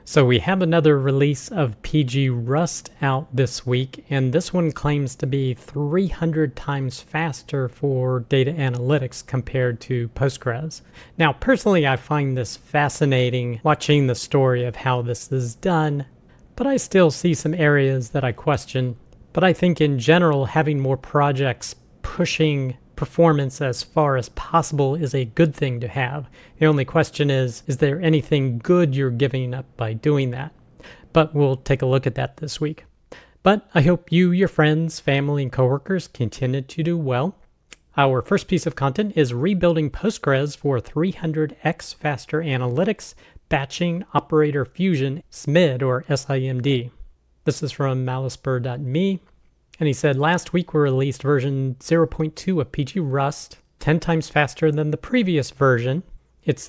So we have another release of PG Rust out this week, and this one claims to be 300 times faster for data analytics compared to Postgres. Now, personally, I find this fascinating watching the story of how this is done, but I still see some areas that I question. But I think in general, having more projects pushing performance as far as possible is a good thing to have. The only question is there anything good you're giving up by doing that? But we'll take a look at that this week. But I hope you, your friends, family, and coworkers continue to do well. Our first piece of content is rebuilding Postgres for 300x faster analytics, batching, operator fusion, SIMD or SIMD. This is from malispur.me. And he said, last week we released version 0.2 of PG Rust, 10 times faster than the previous version. It's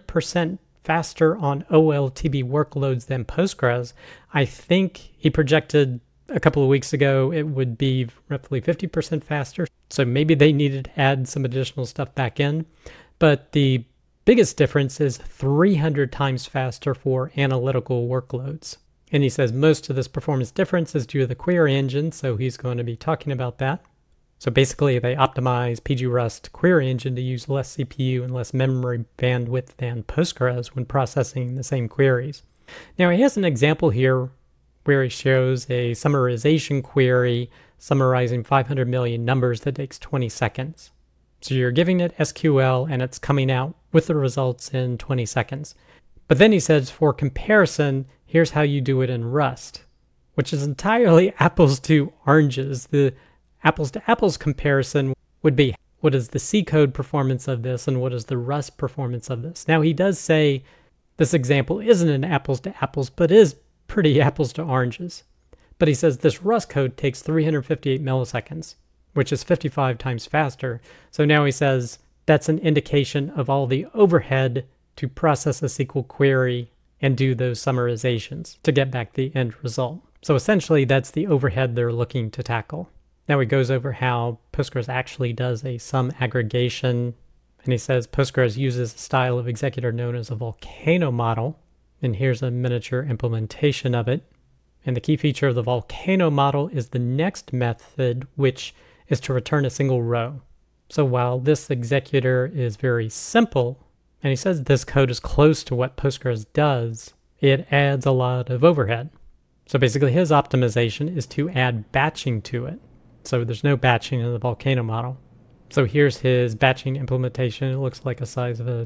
30% faster on OLTB workloads than Postgres. I think he projected a couple of weeks ago it would be roughly 50% faster. So maybe they needed to add some additional stuff back in. But the biggest difference is 300 times faster for analytical workloads. And he says most of this performance difference is due to the query engine, so he's going to be talking about that. So basically, they optimize PG Rust query engine to use less CPU and less memory bandwidth than Postgres when processing the same queries. Now, he has an example here where he shows a summarization query summarizing 500 million numbers that takes 20 seconds. So you're giving it SQL, and it's coming out with the results in 20 seconds. But then he says, for comparison, here's how you do it in Rust, which is entirely apples to oranges. The apples to apples comparison would be, what is the C code performance of this and what is the Rust performance of this? Now, he does say this example isn't an apples to apples, but is pretty apples to oranges. But he says this Rust code takes 358 milliseconds, which is 55 times faster. So now he says that's an indication of all the overhead to process a SQL query and do those summarizations to get back the end result. So essentially, that's the overhead they're looking to tackle. Now he goes over how Postgres actually does a sum aggregation, and he says Postgres uses a style of executor known as a volcano model, and here's a miniature implementation of it. And the key feature of the volcano model is the next method, which is to return a single row. So while this executor is very simple, and he says this code is close to what Postgres does, it adds a lot of overhead. So basically his optimization is to add batching to it. So there's no batching in the volcano model. So here's his batching implementation. It looks like a size of a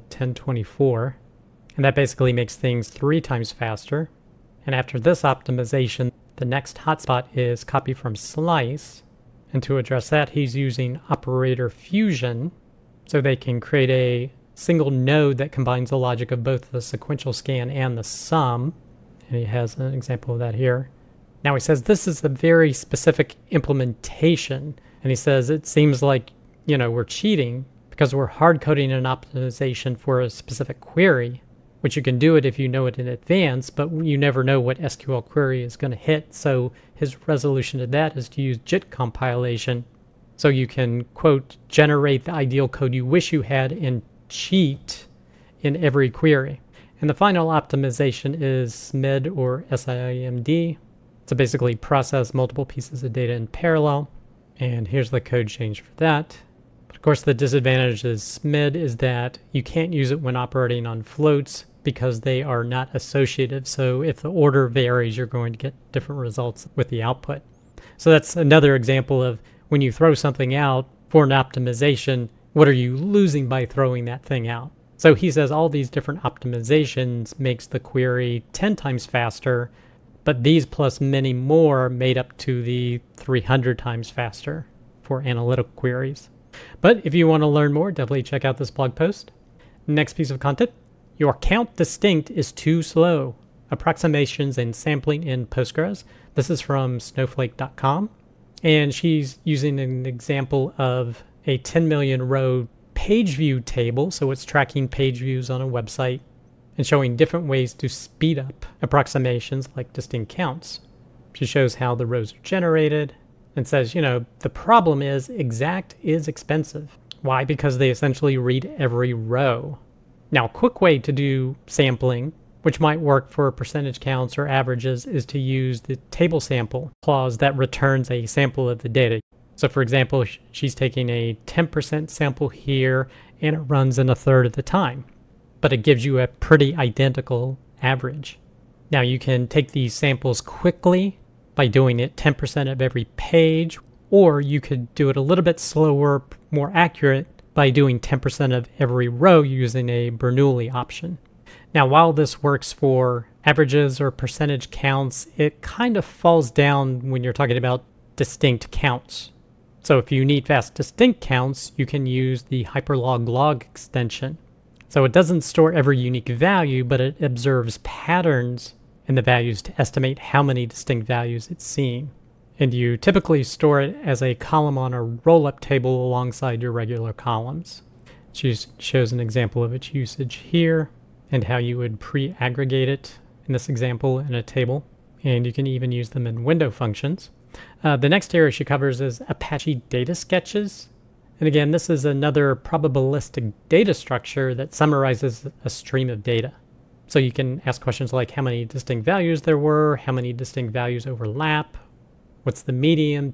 1024. And that basically makes things 3 times faster. And after this optimization, the next hotspot is copy from slice. And to address that, he's using operator fusion so they can create a single node that combines the logic of both the sequential scan and the sum. And he has an example of that here. Now he says this is a very specific implementation. And he says it seems like, we're cheating because we're hard coding an optimization for a specific query, which you can do it if you know it in advance, but you never know what SQL query is going to hit. So his resolution to that is to use JIT compilation. So you can, quote, generate the ideal code you wish you had and cheat in every query. And the final optimization is SIMD or SIMD. So basically process multiple pieces of data in parallel. And here's the code change for that. But of course, the disadvantage is SIMD is that you can't use it when operating on floats because they are not associative. So if the order varies, you're going to get different results with the output. So that's another example of when you throw something out for an optimization, what are you losing by throwing that thing out? So he says all these different optimizations makes the query 10 times faster, but these plus many more made up to the 300 times faster for analytical queries. But if you want to learn more, definitely check out this blog post. Next piece of content, your count distinct is too slow. Approximations and sampling in Postgres. This is from snowflake.com. And she's using an example of a 10 million row page view table. So it's tracking page views on a website and showing different ways to speed up approximations like distinct counts. She shows how the rows are generated and says, the problem is exact is expensive. Why? Because they essentially read every row. Now, a quick way to do sampling which might work for percentage counts or averages, is to use the table sample clause that returns a sample of the data. So for example, she's taking a 10% sample here and it runs in a third of the time, but it gives you a pretty identical average. Now you can take these samples quickly by doing it 10% of every page, or you could do it a little bit slower, more accurate, by doing 10% of every row using a Bernoulli option. Now, while this works for averages or percentage counts, it kind of falls down when you're talking about distinct counts. So if you need fast distinct counts, you can use the Hyperlog log extension. So it doesn't store every unique value, but it observes patterns in the values to estimate how many distinct values it's seeing. And you typically store it as a column on a roll-up table alongside your regular columns. She shows an example of its usage here and how you would pre-aggregate it in this example in a table. And you can even use them in window functions. The next area she covers is Apache data sketches. And again, this is another probabilistic data structure that summarizes a stream of data. So you can ask questions like how many distinct values there were, how many distinct values overlap, what's the median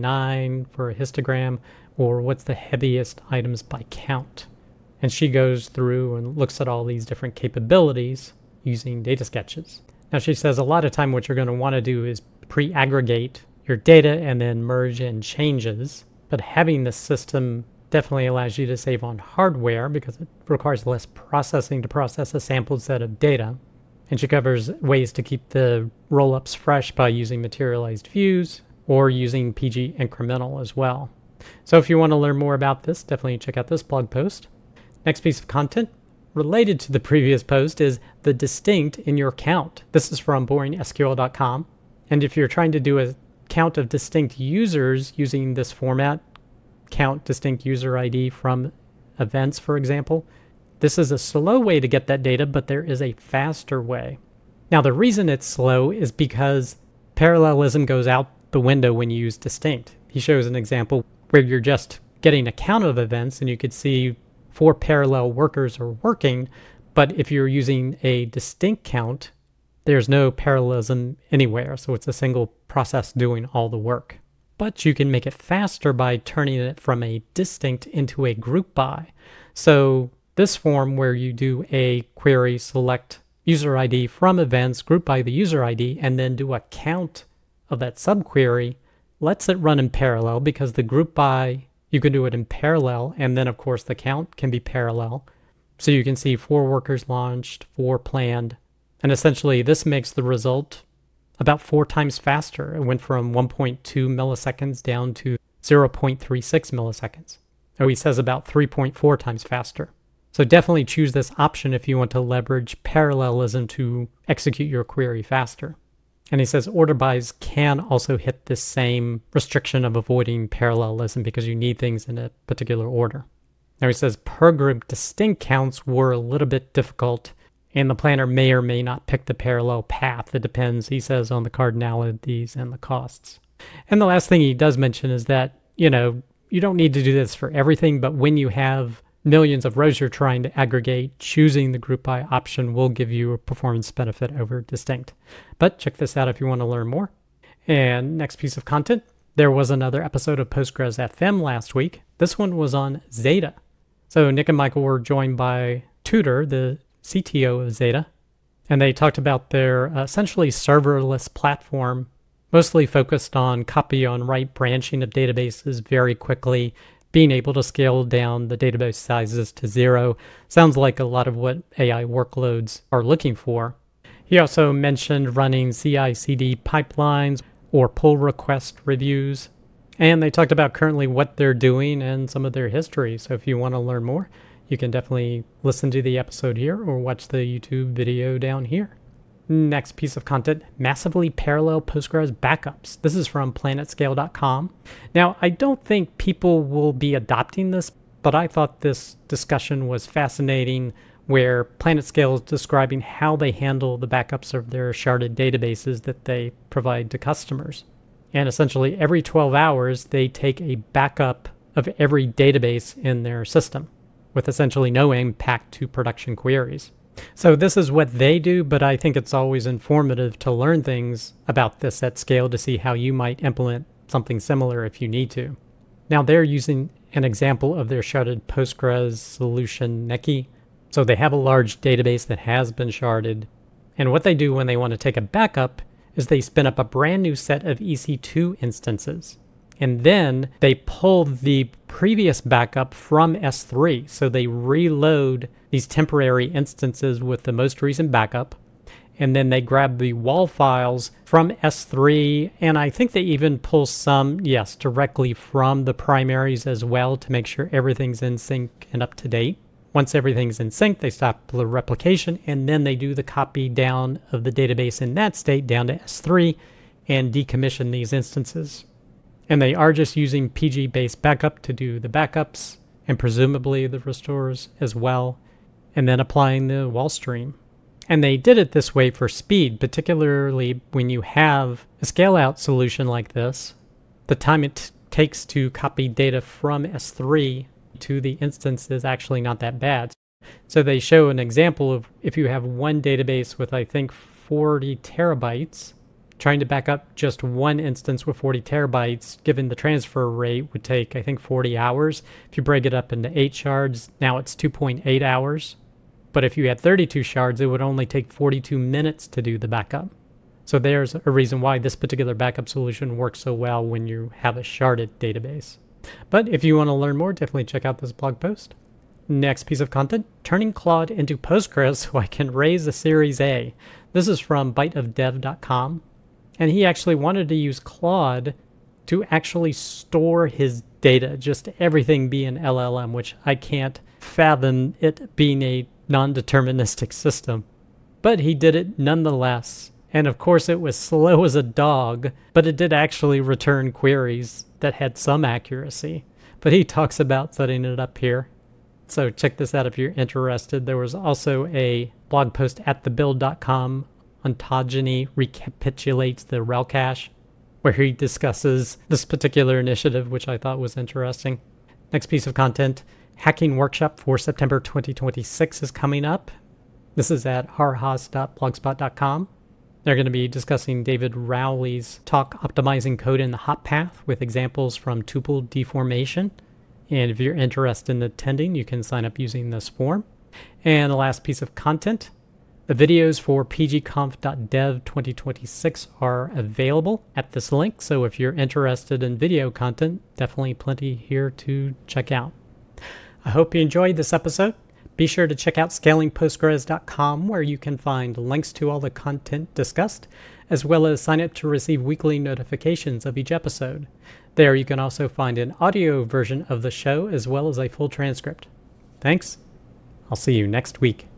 P99 for a histogram, or what's the heaviest items by count. And she goes through and looks at all these different capabilities using data sketches. Now she says a lot of time what you're going to want to do is pre-aggregate your data and then merge in changes. But having this system definitely allows you to save on hardware because it requires less processing to process a sampled set of data. And she covers ways to keep the rollups fresh by using materialized views or using PG incremental as well. So if you want to learn more about this, definitely check out this blog post. Next piece of content related to the previous post is the distinct in your count. This is from boringsql.com. And if you're trying to do a count of distinct users using this format, count distinct user ID from events, for example, this is a slow way to get that data, but there is a faster way. Now, the reason it's slow is because parallelism goes out the window when you use distinct. He shows an example where you're just getting a count of events and you could see 4 parallel workers are working, but if you're using a distinct count, there's no parallelism anywhere, so it's a single process doing all the work. But you can make it faster by turning it from a distinct into a group by. So this form where you do a query, select user ID from events, group by the user ID, and then do a count of that subquery, lets it run in parallel because the group by, you can do it in parallel, and then of course the count can be parallel. So you can see 4 workers launched, 4 planned, and essentially this makes the result about 4 times faster. It went from 1.2 milliseconds down to 0.36 milliseconds. Oh, he says about 3.4 times faster. So definitely choose this option if you want to leverage parallelism to execute your query faster. And he says order bys can also hit this same restriction of avoiding parallelism because you need things in a particular order. Now he says per group distinct counts were a little bit difficult and the planner may or may not pick the parallel path. It depends, he says, on the cardinalities and the costs. And the last thing he does mention is that, you don't need to do this for everything, but when you have millions of rows you're trying to aggregate, choosing the group by option will give you a performance benefit over distinct. But check this out if you want to learn more. And next piece of content, there was another episode of Postgres FM last week. This one was on Zeta. So Nick and Michael were joined by Tudor, the CTO of Zeta, and they talked about their essentially serverless platform, mostly focused on copy on write branching of databases very quickly, being able to scale down the database sizes to 0. Sounds like a lot of what AI workloads are looking for. He also mentioned running CI/CD pipelines or pull request reviews. And they talked about currently what they're doing and some of their history. So if you want to learn more, you can definitely listen to the episode here or watch the YouTube video down here. Next piece of content, massively parallel Postgres backups. This is from planetscale.com. Now, I don't think people will be adopting this, but I thought this discussion was fascinating where PlanetScale is describing how they handle the backups of their sharded databases that they provide to customers. And essentially every 12 hours, they take a backup of every database in their system with essentially no impact to production queries. So this is what they do, but I think it's always informative to learn things about this at scale to see how you might implement something similar if you need to. Now they're using an example of their sharded Postgres solution, Neki. So they have a large database that has been sharded. And what they do when they want to take a backup is they spin up a brand new set of EC2 instances. And then they pull the previous backup from S3. So they reload these temporary instances with the most recent backup. And then they grab the WAL files from S3. And I think they even pull some, yes, directly from the primaries as well to make sure everything's in sync and up to date. Once everything's in sync, they stop the replication, and then they do the copy down of the database in that state down to S3 and decommission these instances. And they are just using PG-based backup to do the backups and presumably the restores as well, and then applying the WAL stream. And they did it this way for speed, particularly when you have a scale-out solution like this. The time it takes to copy data from S3 to the instance is actually not that bad. So they show an example of if you have one database with, I think, 40 terabytes, trying to back up just one instance with 40 terabytes, given the transfer rate, would take, I think, 40 hours. If you break it up into 8 shards, now it's 2.8 hours. But if you had 32 shards, it would only take 42 minutes to do the backup. So there's a reason why this particular backup solution works so well when you have a sharded database. But if you want to learn more, definitely check out this blog post. Next piece of content, turning Claude into Postgres so I can raise a Series A. This is from byteofdev.com. And he actually wanted to use Claude to actually store his data, just everything be an LLM, which I can't fathom it being a non-deterministic system. But he did it nonetheless. And of course it was slow as a dog, but it did actually return queries that had some accuracy. But he talks about setting it up here. So check this out if you're interested. There was also a blog post at thebuild.com. Ontogeny recapitulates the rel cache, where he discusses this particular initiative, which I thought was interesting. Next piece of content, Hacking Workshop for September 2026 is coming up. This is at harhaas.blogspot.com. They're going to be discussing David Rowley's talk, Optimizing Code in the Hot Path, with examples from tuple deformation. And if you're interested in attending, you can sign up using this form. And the last piece of content, the videos for pgconf.dev 2026 are available at this link. So if you're interested in video content, definitely plenty here to check out. I hope you enjoyed this episode. Be sure to check out scalingpostgres.com, where you can find links to all the content discussed, as well as sign up to receive weekly notifications of each episode. There you can also find an audio version of the show, as well as a full transcript. Thanks. I'll see you next week.